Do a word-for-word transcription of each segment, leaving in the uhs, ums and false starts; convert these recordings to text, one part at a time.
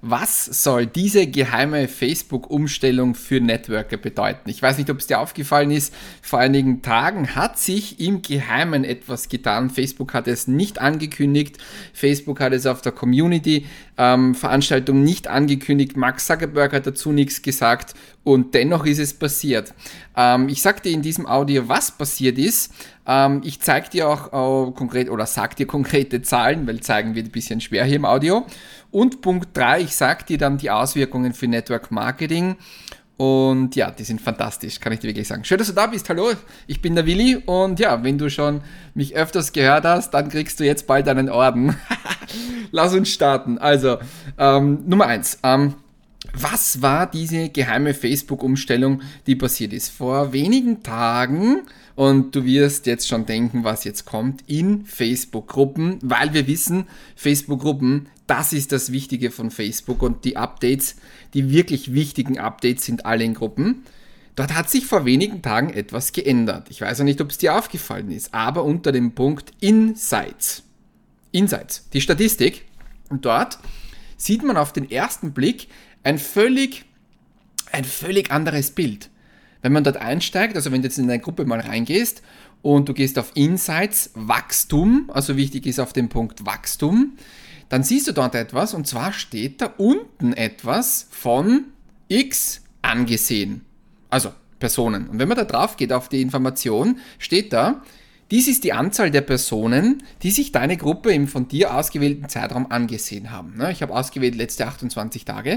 Was soll diese geheime Facebook-Umstellung für Networker bedeuten? Ich weiß nicht, ob es dir aufgefallen ist, vor einigen Tagen hat sich im Geheimen etwas getan. Facebook hat es nicht angekündigt. Facebook hat es auf der Community-Veranstaltung ähm, nicht angekündigt. Mark Zuckerberg hat dazu nichts gesagt und dennoch ist es passiert. Ähm, ich sage dir in diesem Audio, was passiert ist. Ähm, ich zeige dir auch äh, konkret oder sage dir konkrete Zahlen, weil zeigen wird ein bisschen schwer hier im Audio. Und Punkt drei, ich sage dir dann die Auswirkungen für Network Marketing. Und ja, die sind fantastisch, kann ich dir wirklich sagen. Schön, dass du da bist. Hallo, ich bin der Willi. Und ja, wenn du schon mich öfters gehört hast, dann kriegst du jetzt bald einen Orden. Lass uns starten. Also, ähm, Nummer eins. Ähm, was war diese geheime Facebook-Umstellung, die passiert ist? Vor wenigen Tagen, und du wirst jetzt schon denken, was jetzt kommt, in Facebook-Gruppen, weil wir wissen, Facebook-Gruppen, das ist das Wichtige von Facebook und die Updates, die wirklich wichtigen Updates sind alle in Gruppen. Dort hat sich vor wenigen Tagen etwas geändert. Ich weiß ja nicht, ob es dir aufgefallen ist, aber unter dem Punkt Insights. Insights, die Statistik. Und dort sieht man auf den ersten Blick ein völlig, ein völlig anderes Bild. Wenn man dort einsteigt, also wenn du jetzt in eine Gruppe mal reingehst und du gehst auf Insights, Wachstum, also wichtig ist auf den Punkt Wachstum, dann siehst du dort etwas und zwar steht da unten etwas von X angesehen. Also Personen. Und wenn man da drauf geht auf die Information, steht da, dies ist die Anzahl der Personen, die sich deine Gruppe im von dir ausgewählten Zeitraum angesehen haben. Ich habe ausgewählt letzte achtundzwanzig Tage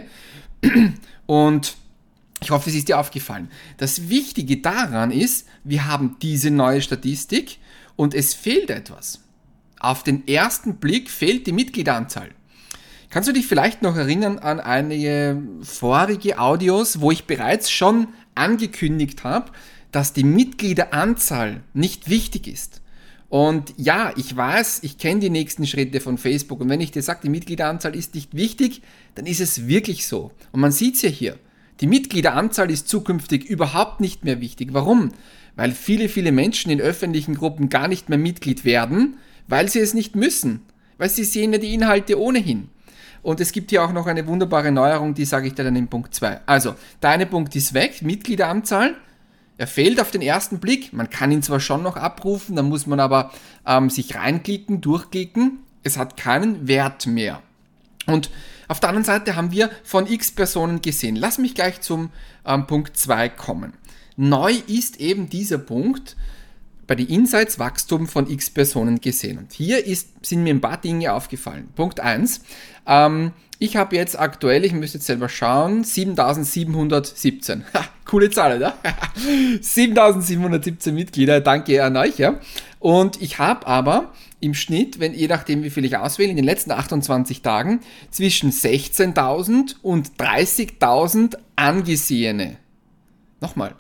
und ich hoffe, es ist dir aufgefallen. Das Wichtige daran ist, wir haben diese neue Statistik und es fehlt etwas. Auf den ersten Blick fehlt die Mitgliederanzahl. Kannst du dich vielleicht noch erinnern an einige vorige Audios, wo ich bereits schon angekündigt habe, dass die Mitgliederanzahl nicht wichtig ist? Und ja, ich weiß, ich kenne die nächsten Schritte von Facebook und wenn ich dir sage, die Mitgliederanzahl ist nicht wichtig, dann ist es wirklich so. Und man sieht es ja hier. Die Mitgliederanzahl ist zukünftig überhaupt nicht mehr wichtig. Warum? Weil viele, viele Menschen in öffentlichen Gruppen gar nicht mehr Mitglied werden, weil sie es nicht müssen. Weil sie sehen ja die Inhalte ohnehin. Und es gibt hier auch noch eine wunderbare Neuerung, die sage ich dir dann in Punkt zwei. Also, der eine Punkt ist weg, Mitgliederanzahl. Er fehlt auf den ersten Blick. Man kann ihn zwar schon noch abrufen, dann muss man aber ähm, sich reinklicken, durchklicken. Es hat keinen Wert mehr. Und auf der anderen Seite haben wir von X Personen gesehen. Lass mich gleich zum ähm, Punkt zwei kommen. Neu ist eben dieser Punkt bei den Insights Wachstum von X Personen gesehen. Und hier ist, sind mir ein paar Dinge aufgefallen. Punkt eins. Ähm, ich habe jetzt aktuell, ich müsste jetzt selber schauen, siebentausendsiebenhundertsiebzehn. Ha, coole Zahl, oder? siebentausendsiebenhundertsiebzehn Mitglieder, danke an euch. Ja. Und ich habe aber im Schnitt, wenn je nachdem wie viel ich auswähle, in den letzten achtundzwanzig Tagen zwischen sechzehntausend und dreißigtausend angesehene. Nochmal.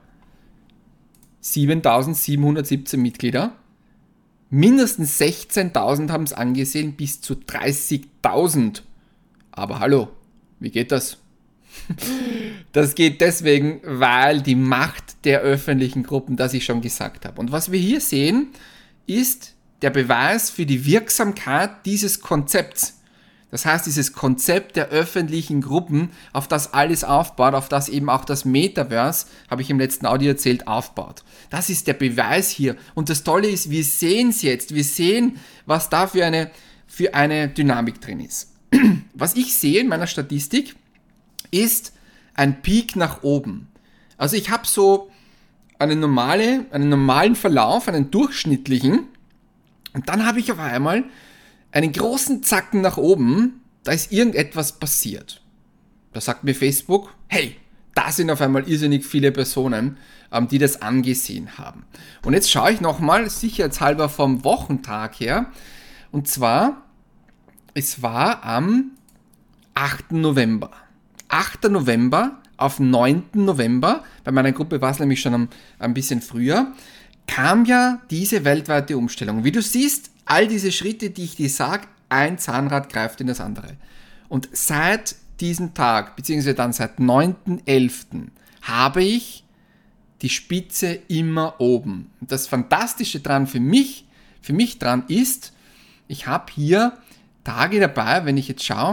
siebentausendsiebenhundertsiebzehn Mitglieder. Mindestens sechzehntausend haben es angesehen, bis zu dreißigtausend. Aber hallo, wie geht das? Das geht deswegen, weil die Macht der öffentlichen Gruppen, das ich schon gesagt habe. Und was wir hier sehen, ist der Beweis für die Wirksamkeit dieses Konzepts. Das heißt, dieses Konzept der öffentlichen Gruppen, auf das alles aufbaut, auf das eben auch das Metaverse, habe ich im letzten Audio erzählt, aufbaut. Das ist der Beweis hier. Und das Tolle ist, wir sehen es jetzt. Wir sehen, was da für eine, für eine Dynamik drin ist. Was ich sehe in meiner Statistik, ist ein Peak nach oben. Also ich habe so eine normale, einen normalen Verlauf, einen durchschnittlichen, und dann habe ich auf einmal einen großen Zacken nach oben, da ist irgendetwas passiert. Da sagt mir Facebook, hey, da sind auf einmal irrsinnig viele Personen, ähm, die das angesehen haben. Und jetzt schaue ich nochmal, sicherheitshalber vom Wochentag her, und zwar, es war am achten November. achten November auf neunten November, bei meiner Gruppe war es nämlich schon ein, ein bisschen früher, kam ja diese weltweite Umstellung. Wie du siehst, all diese Schritte, die ich dir sage, ein Zahnrad greift in das andere. Und seit diesem Tag, beziehungsweise dann seit neunten elften habe ich die Spitze immer oben. Und das Fantastische dran für mich, für mich dran ist, ich habe hier Tage dabei, wenn ich jetzt schaue,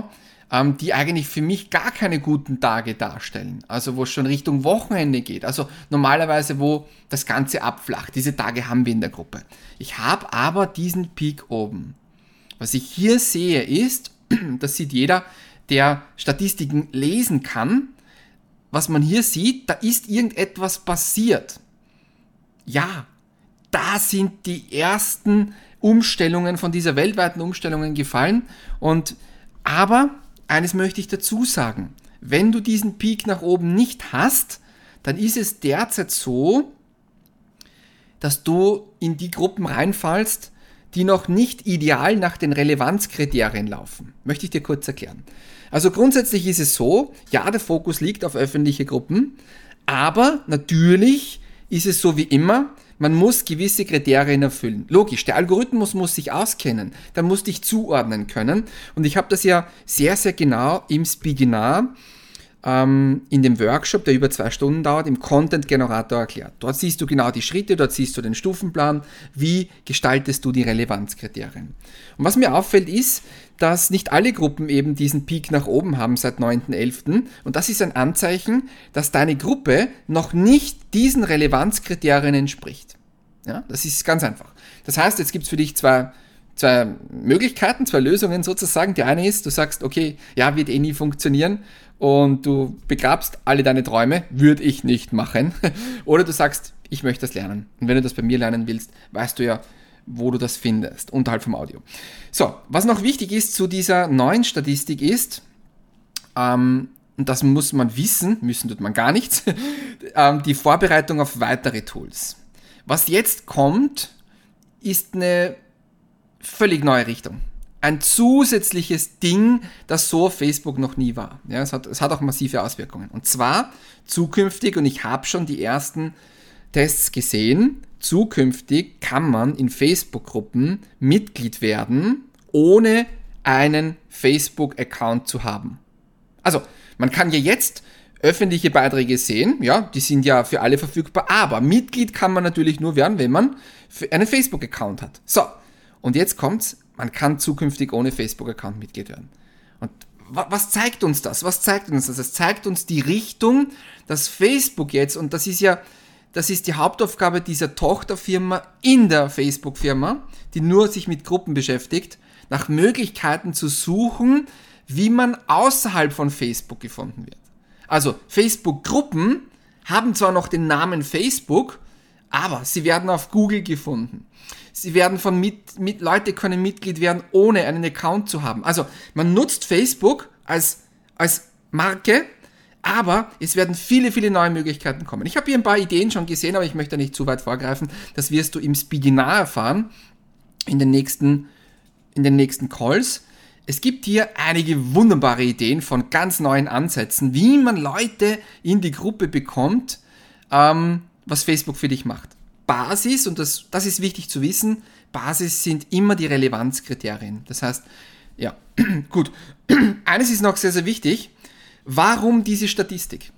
ähm, die eigentlich für mich gar keine guten Tage darstellen. Also wo es schon Richtung Wochenende geht. Also normalerweise, wo das Ganze abflacht. Diese Tage haben wir in der Gruppe. Ich habe aber diesen Peak oben. Was ich hier sehe ist, das sieht jeder, der Statistiken lesen kann, was man hier sieht, da ist irgendetwas passiert. Ja, da sind die ersten Umstellungen von dieser weltweiten Umstellungen gefallen. Und aber eines möchte ich dazu sagen, wenn du diesen Peak nach oben nicht hast, dann ist es derzeit so, dass du in die Gruppen reinfallst, die noch nicht ideal nach den Relevanzkriterien laufen. Möchte ich dir kurz erklären. Also grundsätzlich ist es so, ja, der Fokus liegt auf öffentliche Gruppen, aber natürlich ist es so wie immer, man muss gewisse Kriterien erfüllen. Logisch, der Algorithmus muss sich auskennen, der muss dich zuordnen können. Und ich habe das ja sehr, sehr genau im Spiginar, ähm, in dem Workshop, der über zwei Stunden dauert, im Content-Generator erklärt. Dort siehst du genau die Schritte, dort siehst du den Stufenplan, wie gestaltest du die Relevanzkriterien. Und was mir auffällt ist, dass nicht alle Gruppen eben diesen Peak nach oben haben seit neunten elften Und das ist ein Anzeichen, dass deine Gruppe noch nicht diesen Relevanzkriterien entspricht. Ja, das ist ganz einfach. Das heißt, jetzt gibt es für dich zwei, zwei Möglichkeiten, zwei Lösungen sozusagen. Die eine ist, du sagst, okay, ja, wird eh nie funktionieren und du begrabst alle deine Träume, würde ich nicht machen. Oder du sagst, ich möchte das lernen. Und wenn du das bei mir lernen willst, weißt du ja, wo du das findest, unterhalb vom Audio. So, was noch wichtig ist zu dieser neuen Statistik ist, ähm, und das muss man wissen, müssen tut man gar nichts, ähm, die Vorbereitung auf weitere Tools. Was jetzt kommt, ist eine völlig neue Richtung. Ein zusätzliches Ding, das so auf Facebook noch nie war. Ja, es hat, es hat auch massive Auswirkungen. Und zwar zukünftig, und ich habe schon die ersten Tests gesehen, zukünftig kann man in Facebook-Gruppen Mitglied werden, ohne einen Facebook-Account zu haben. Also, man kann ja jetzt öffentliche Beiträge sehen, ja, die sind ja für alle verfügbar, aber Mitglied kann man natürlich nur werden, wenn man einen Facebook-Account hat. So, und jetzt kommt's, man kann zukünftig ohne Facebook-Account Mitglied werden. Und was zeigt uns das? Was zeigt uns das? Es zeigt uns die Richtung, dass Facebook jetzt, und das ist ja Das ist die Hauptaufgabe dieser Tochterfirma in der Facebook-Firma, die nur sich mit Gruppen beschäftigt, nach Möglichkeiten zu suchen, wie man außerhalb von Facebook gefunden wird. Also Facebook-Gruppen haben zwar noch den Namen Facebook, aber sie werden auf Google gefunden. Sie werden von mit, mit Leute können Mitglied werden, ohne einen Account zu haben. Also man nutzt Facebook als, als Marke, aber es werden viele, viele neue Möglichkeiten kommen. Ich habe hier ein paar Ideen schon gesehen, aber ich möchte nicht zu weit vorgreifen. Das wirst du im Spiginar erfahren, in den nächsten, in den nächsten Calls. Es gibt hier einige wunderbare Ideen von ganz neuen Ansätzen, wie man Leute in die Gruppe bekommt, ähm, was Facebook für dich macht. Basis, und das, das ist wichtig zu wissen, Basis sind immer die Relevanzkriterien. Das heißt, ja, gut. Eines ist noch sehr, sehr wichtig. Warum diese Statistik?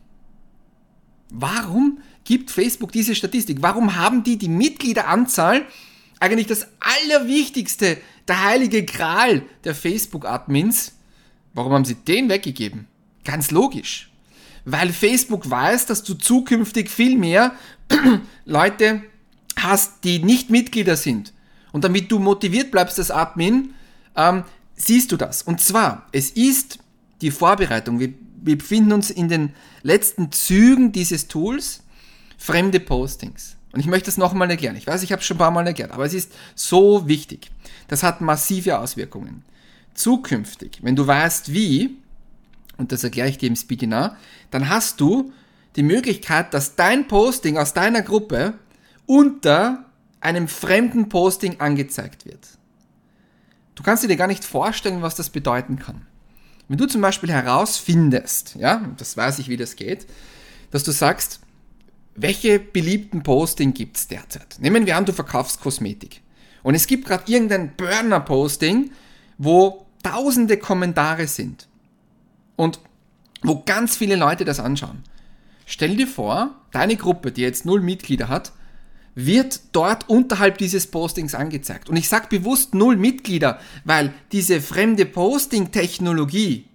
Warum gibt Facebook diese Statistik? Warum haben die die Mitgliederanzahl, eigentlich das Allerwichtigste, der heilige Gral der Facebook-Admins, warum haben sie den weggegeben? Ganz logisch. Weil Facebook weiß, dass du zukünftig viel mehr Leute hast, die nicht Mitglieder sind. Und damit du motiviert bleibst als Admin, ähm, siehst du das. Und zwar, es ist die Vorbereitung. Wir Wir befinden uns in den letzten Zügen dieses Tools, fremde Postings. Und ich möchte es nochmal erklären. Ich weiß, ich habe es schon ein paar Mal erklärt, aber es ist so wichtig. Das hat massive Auswirkungen. Zukünftig, wenn du weißt wie, und das erkläre ich dir im Spiginar, dann hast du die Möglichkeit, dass dein Posting aus deiner Gruppe unter einem fremden Posting angezeigt wird. Du kannst dir gar nicht vorstellen, was das bedeuten kann. Wenn du zum Beispiel herausfindest, ja, das weiß ich, wie das geht, dass du sagst, welche beliebten Posting gibt es derzeit? Nehmen wir an, du verkaufst Kosmetik. Und es gibt gerade irgendein Burner-Posting, wo tausende Kommentare sind. Und wo ganz viele Leute das anschauen. Stell dir vor, deine Gruppe, die jetzt null Mitglieder hat, wird dort unterhalb dieses Postings angezeigt. Und ich sage bewusst null Mitglieder, weil diese fremde Posting-Technologie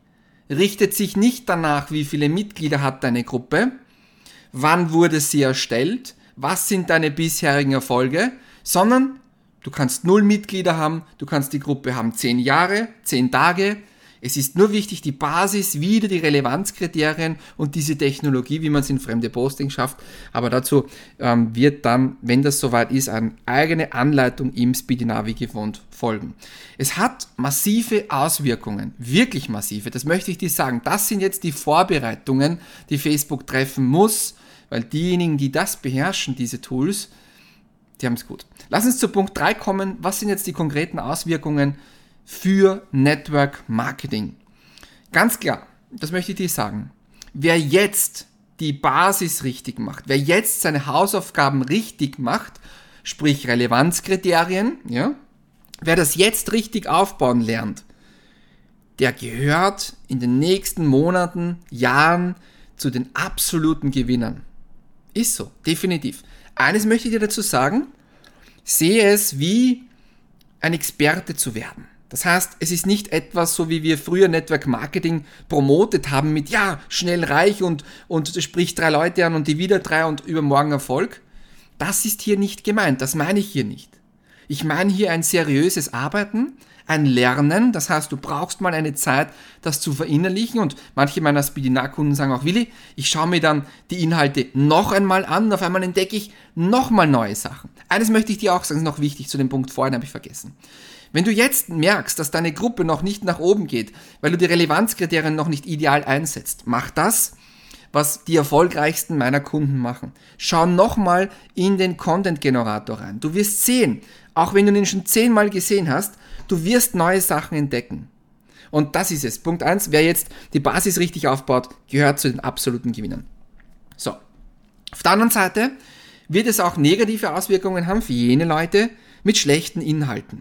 richtet sich nicht danach, wie viele Mitglieder hat deine Gruppe, wann wurde sie erstellt, was sind deine bisherigen Erfolge, sondern du kannst null Mitglieder haben, du kannst die Gruppe haben zehn Jahre, zehn Tage. Es ist nur wichtig, die Basis, wieder die Relevanzkriterien und diese Technologie, wie man es in fremde Postings schafft. Aber dazu ähm, wird dann, wenn das soweit ist, eine eigene Anleitung im Speedinavi gewohnt folgen. Es hat massive Auswirkungen, wirklich massive, das möchte ich dir sagen. Das sind jetzt die Vorbereitungen, die Facebook treffen muss, weil diejenigen, die das beherrschen, diese Tools, die haben es gut. Lass uns zu Punkt drei kommen. Was sind jetzt die konkreten Auswirkungen für Network Marketing? Ganz klar, das möchte ich dir sagen. Wer jetzt die Basis richtig macht, wer jetzt seine Hausaufgaben richtig macht, sprich Relevanzkriterien, ja, wer das jetzt richtig aufbauen lernt, der gehört in den nächsten Monaten, Jahren zu den absoluten Gewinnern. Ist so, definitiv. Eines möchte ich dir dazu sagen, sehe es wie ein Experte zu werden. Das heißt, es ist nicht etwas, so wie wir früher Network Marketing promotet haben mit, ja, schnell reich und, und du sprichst drei Leute an und die wieder drei und übermorgen Erfolg. Das ist hier nicht gemeint, das meine ich hier nicht. Ich meine hier ein seriöses Arbeiten, ein Lernen, das heißt, du brauchst mal eine Zeit, das zu verinnerlichen und manche meiner Speedinar-Kunden sagen auch, Willi, ich schaue mir dann die Inhalte noch einmal an und auf einmal entdecke ich nochmal neue Sachen. Eines möchte ich dir auch sagen, ist noch wichtig zu dem Punkt vorhin, habe ich vergessen. Wenn du jetzt merkst, dass deine Gruppe noch nicht nach oben geht, weil du die Relevanzkriterien noch nicht ideal einsetzt, mach das, was die erfolgreichsten meiner Kunden machen. Schau nochmal in den Content-Generator rein. Du wirst sehen, auch wenn du ihn schon zehnmal gesehen hast, du wirst neue Sachen entdecken. Und das ist es. Punkt eins, wer jetzt die Basis richtig aufbaut, gehört zu den absoluten Gewinnern. So, auf der anderen Seite wird es auch negative Auswirkungen haben für jene Leute mit schlechten Inhalten.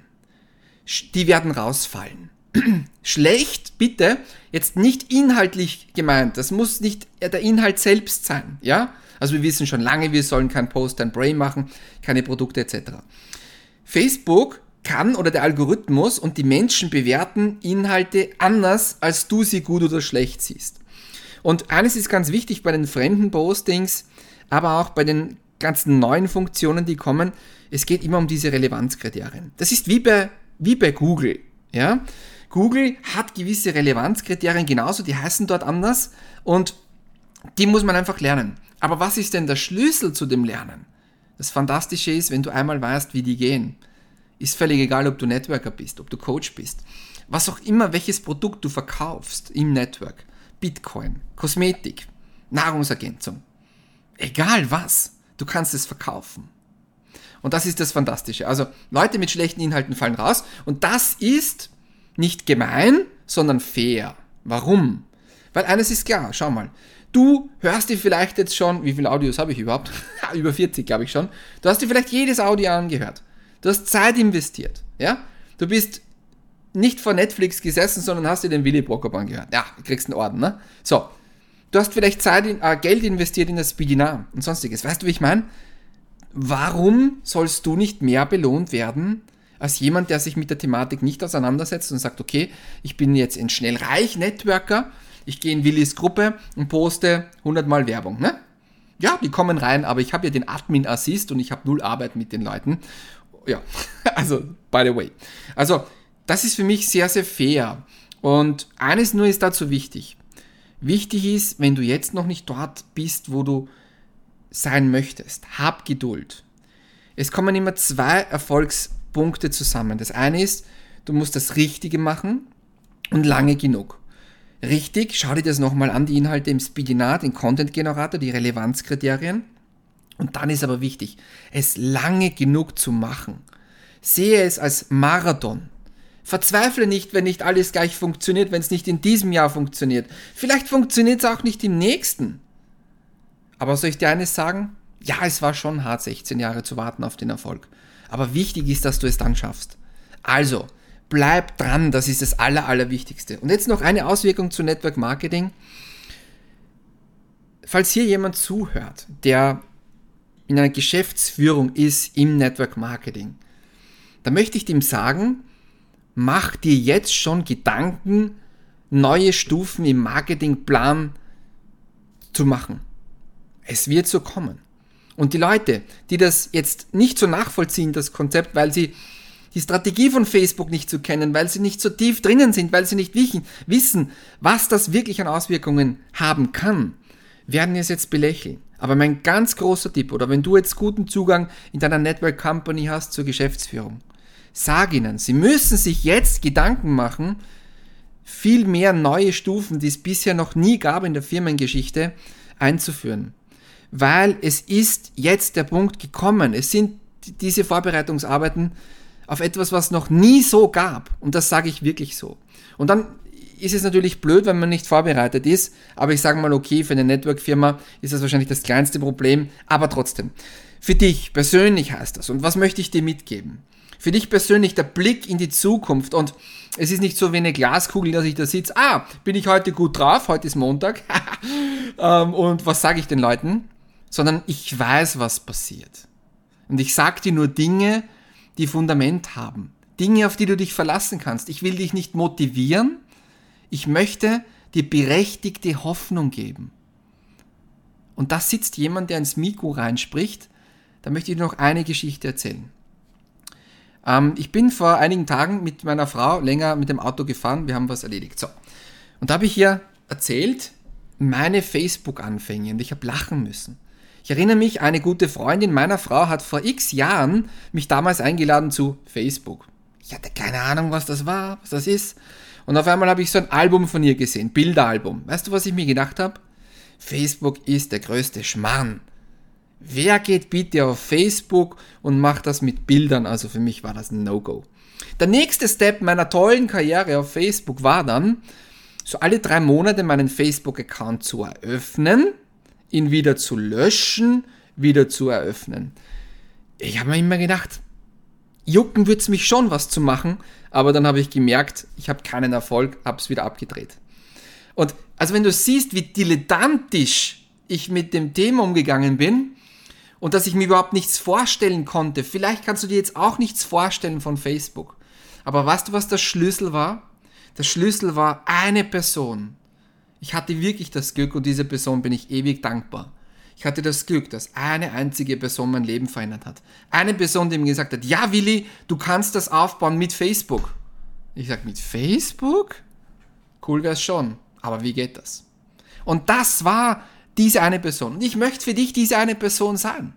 Die werden rausfallen. Schlecht, bitte, jetzt nicht inhaltlich gemeint, das muss nicht der Inhalt selbst sein, ja? Also wir wissen schon lange, wir sollen kein Post and Pray machen, keine Produkte et cetera. Facebook kann oder der Algorithmus und die Menschen bewerten Inhalte anders, als du sie gut oder schlecht siehst. Und eines ist ganz wichtig bei den fremden Postings, aber auch bei den ganzen neuen Funktionen, die kommen, es geht immer um diese Relevanzkriterien. Das ist wie bei, wie bei Google, ja? Google hat gewisse Relevanzkriterien genauso, die heißen dort anders und die muss man einfach lernen. Aber was ist denn der Schlüssel zu dem Lernen? Das Fantastische ist, wenn du einmal weißt, wie die gehen, ist völlig egal, ob du Networker bist, ob du Coach bist, was auch immer, welches Produkt du verkaufst im Network, Bitcoin, Kosmetik, Nahrungsergänzung, egal was, du kannst es verkaufen. Und das ist das Fantastische. Also Leute mit schlechten Inhalten fallen raus und das ist nicht gemein, sondern fair. Warum? Weil eines ist klar, schau mal, du hörst dir vielleicht jetzt schon, wie viele Audios habe ich überhaupt? Über vierzig, glaube ich schon. Du hast dir vielleicht jedes Audio angehört. Du hast Zeit investiert, ja? Du bist nicht vor Netflix gesessen, sondern hast dir den Willi Brokop angehört. Ja, du kriegst einen Orden, ne? So, du hast vielleicht Zeit, in, äh, Geld investiert in das Speedinar und sonstiges. Weißt du, wie ich meine? Warum sollst du nicht mehr belohnt werden als jemand, der sich mit der Thematik nicht auseinandersetzt und sagt, okay, ich bin jetzt ein Schnellreich-Networker, ich gehe in Willis Gruppe und poste hundert Mal Werbung, ne? Ja, die kommen rein, aber ich habe ja den Admin-Assist und ich habe null Arbeit mit den Leuten. Ja, also, by the way. Also, das ist für mich sehr, sehr fair. Und eines nur ist dazu wichtig. Wichtig ist, wenn du jetzt noch nicht dort bist, wo du sein möchtest, hab Geduld. Es kommen immer zwei Erfolgspunkte zusammen. Das eine ist, du musst das Richtige machen und lange genug. Richtig, schau dir das nochmal an, die Inhalte im Speedinar, den Content-Generator, die Relevanzkriterien. Und dann ist aber wichtig, es lange genug zu machen. Sehe es als Marathon. Verzweifle nicht, wenn nicht alles gleich funktioniert, wenn es nicht in diesem Jahr funktioniert. Vielleicht funktioniert es auch nicht im nächsten. Aber soll ich dir eines sagen? Ja, es war schon hart, sechzehn Jahre zu warten auf den Erfolg. Aber wichtig ist, dass du es dann schaffst. Also, bleib dran, das ist das Aller, Allerwichtigste. Und jetzt noch eine Auswirkung zu Network Marketing. Falls hier jemand zuhört, der in einer Geschäftsführung ist im Network Marketing, da möchte ich dem sagen, mach dir jetzt schon Gedanken neue Stufen im Marketingplan zu machen. Es wird so kommen. Und die Leute, die das jetzt nicht so nachvollziehen, das Konzept, weil sie die Strategie von Facebook nicht so kennen, weil sie nicht so tief drinnen sind, weil sie nicht wissen, was das wirklich an Auswirkungen haben kann, werden es jetzt belächeln. Aber mein ganz großer Tipp, oder wenn du jetzt guten Zugang in deiner Network Company hast zur Geschäftsführung, sag ihnen, sie müssen sich jetzt Gedanken machen, viel mehr neue Stufen, die es bisher noch nie gab in der Firmengeschichte, einzuführen. Weil es ist jetzt der Punkt gekommen. Es sind diese Vorbereitungsarbeiten auf etwas, was noch nie so gab. Und das sage ich wirklich so. Und dann ist es natürlich blöd, wenn man nicht vorbereitet ist. Aber ich sage mal, okay, für eine Network-Firma ist das wahrscheinlich das kleinste Problem. Aber trotzdem, für dich persönlich heißt das. Und was möchte ich dir mitgeben? Für dich persönlich der Blick in die Zukunft. Und es ist nicht so wie eine Glaskugel, dass ich da sitze. Ah, bin ich heute gut drauf? Heute ist Montag. Und was sage ich den Leuten? Sondern ich weiß, was passiert. Und ich sage dir nur Dinge, die Fundament haben. Dinge, auf die du dich verlassen kannst. Ich will dich nicht motivieren. Ich möchte dir berechtigte Hoffnung geben. Und da sitzt jemand, der ins Mikro reinspricht. Da möchte ich dir noch eine Geschichte erzählen. Ähm, ich bin vor einigen Tagen mit meiner Frau länger mit dem Auto gefahren. Wir haben was erledigt. So. Und da habe ich ihr erzählt, meine Facebook-Anfänge. Und ich habe lachen müssen. Ich erinnere mich, eine gute Freundin meiner Frau hat vor x Jahren mich damals eingeladen zu Facebook. Ich hatte keine Ahnung, was das war, was das ist. Und auf einmal habe ich so ein Album von ihr gesehen, Bilderalbum. Weißt du, was ich mir gedacht habe? Facebook ist der größte Schmarrn. Wer geht bitte auf Facebook und macht das mit Bildern? Also für mich war das ein No-Go. Der nächste Step meiner tollen Karriere auf Facebook war dann, so alle drei Monate meinen Facebook-Account zu eröffnen, ihn wieder zu löschen, wieder zu eröffnen. Ich habe mir immer gedacht, jucken würde es mich schon, was zu machen, aber dann habe ich gemerkt, ich habe keinen Erfolg, habe es wieder abgedreht. Und also wenn du siehst, wie dilettantisch ich mit dem Thema umgegangen bin und dass ich mir überhaupt nichts vorstellen konnte, vielleicht kannst du dir jetzt auch nichts vorstellen von Facebook. Aber weißt du, was der Schlüssel war? Der Schlüssel war eine Person. Ich hatte wirklich das Glück und dieser Person bin ich ewig dankbar. Ich hatte das Glück, dass eine einzige Person mein Leben verändert hat. Eine Person, die mir gesagt hat, ja Willi, du kannst das aufbauen mit Facebook. Ich sage, mit Facebook? Cool wär's schon, aber wie geht das? Und das war diese eine Person. Und ich möchte für dich diese eine Person sein.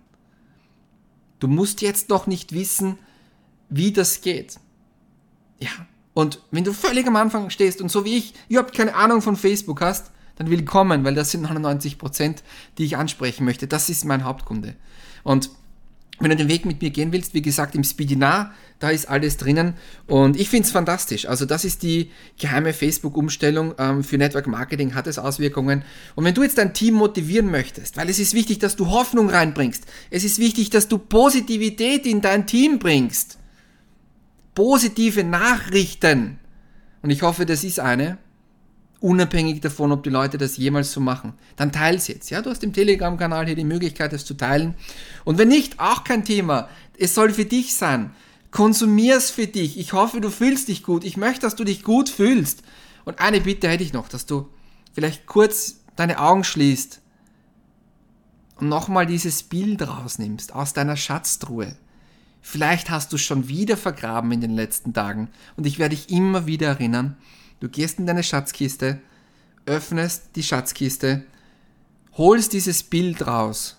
Du musst jetzt noch nicht wissen, wie das geht. Ja. Und wenn du völlig am Anfang stehst und so wie ich überhaupt keine Ahnung von Facebook hast, dann willkommen, weil das sind neunundneunzig Prozent, die ich ansprechen möchte. Das ist mein Hauptkunde. Und wenn du den Weg mit mir gehen willst, wie gesagt, im Speedinar, da ist alles drinnen und ich finde es fantastisch. Also das ist die geheime Facebook-Umstellung ähm, für Network Marketing, hat es Auswirkungen. Und wenn du jetzt dein Team motivieren möchtest, weil es ist wichtig, dass du Hoffnung reinbringst, es ist wichtig, dass du Positivität in dein Team bringst, positive Nachrichten. Und ich hoffe, das ist eine, unabhängig davon, ob die Leute das jemals so machen. Dann teil's jetzt. Ja, du hast im Telegram-Kanal hier die Möglichkeit, das zu teilen. Und wenn nicht, auch kein Thema. Es soll für dich sein. Konsumier's für dich. Ich hoffe, du fühlst dich gut. Ich möchte, dass du dich gut fühlst. Und eine Bitte hätte ich noch, dass du vielleicht kurz deine Augen schließt und nochmal dieses Bild rausnimmst aus deiner Schatztruhe. Vielleicht hast du es schon wieder vergraben in den letzten Tagen und ich werde dich immer wieder erinnern. Du gehst in deine Schatzkiste, öffnest die Schatzkiste, holst dieses Bild raus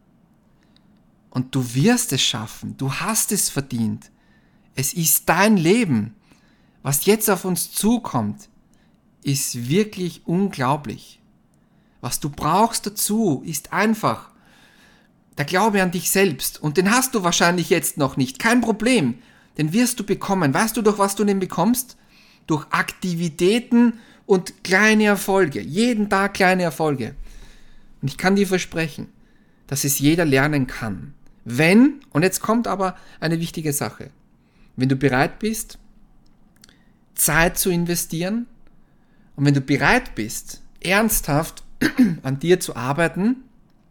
und du wirst es schaffen. Du hast es verdient. Es ist dein Leben. Was jetzt auf uns zukommt, ist wirklich unglaublich. Was du brauchst dazu, ist einfach der Glaube an dich selbst. Und den hast du wahrscheinlich jetzt noch nicht. Kein Problem. Den wirst du bekommen. Weißt du, durch was du den bekommst? Durch Aktivitäten und kleine Erfolge. Jeden Tag kleine Erfolge. Und ich kann dir versprechen, dass es jeder lernen kann. Wenn, und jetzt kommt aber eine wichtige Sache, wenn du bereit bist, Zeit zu investieren und wenn du bereit bist, ernsthaft an dir zu arbeiten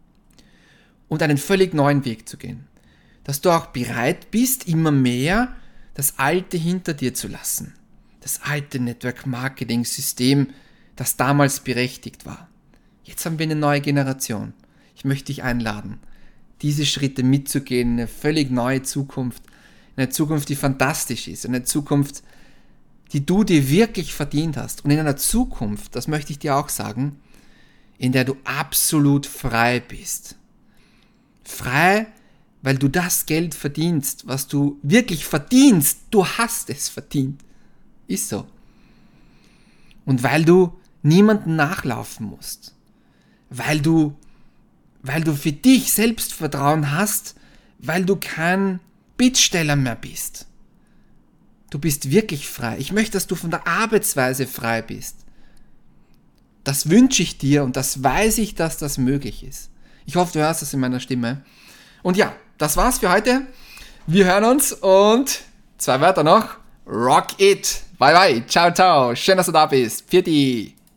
und einen völlig neuen Weg zu gehen. Dass du auch bereit bist, immer mehr das Alte hinter dir zu lassen. Das alte Network-Marketing-System, das damals berechtigt war. Jetzt haben wir eine neue Generation. Ich möchte dich einladen, diese Schritte mitzugehen, eine völlig neue Zukunft, eine Zukunft, die fantastisch ist, eine Zukunft, die du dir wirklich verdient hast. Und in einer Zukunft, das möchte ich dir auch sagen, in der du absolut frei bist. Frei, weil du das Geld verdienst, was du wirklich verdienst. Du hast es verdient. Ist so. Und weil du niemandem nachlaufen musst. Weil du, weil du für dich Selbstvertrauen hast, weil du kein Bittsteller mehr bist. Du bist wirklich frei. Ich möchte, dass du von der Arbeitsweise frei bist. Das wünsche ich dir und das weiß ich, dass das möglich ist. Ich hoffe, du hörst das in meiner Stimme. Und ja, das war's für heute. Wir hören uns und zwei Wörter noch. Rock it. Bye bye. Ciao, ciao. Schön, dass du da bist. Pfiat.